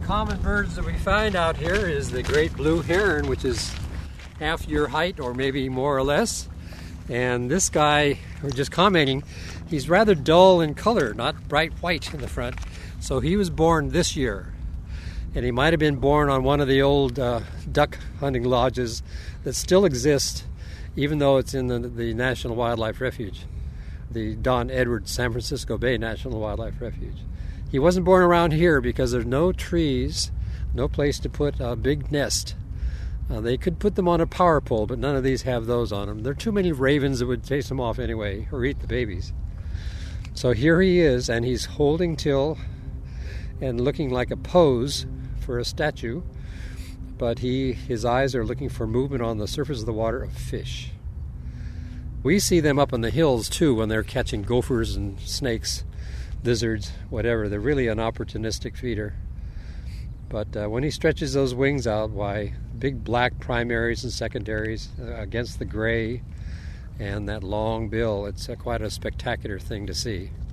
common birds that we find out here is the great blue heron, which is half your height or maybe more or less. And this guy, we're just commenting, he's rather dull in color, not bright white in the front. So he was born this year. And he might have been born on one of the old duck hunting lodges that still exist, even though it's in the National Wildlife Refuge, the Don Edwards San Francisco Bay National Wildlife Refuge. He wasn't born around here because there's no trees, no place to put a big nest. They could put them on a power pole, but none of these have those on them. There are too many ravens that would chase them off anyway, or eat the babies. So here he is, and he's holding till and looking like a pose for a statue, but his eyes are looking for movement on the surface of the water of fish. We see them up on the hills too when they're catching gophers and snakes, lizards, whatever. They're really an opportunistic feeder. But when he stretches those wings out, why, big black primaries and secondaries against the gray and that long bill, it's quite a spectacular thing to see.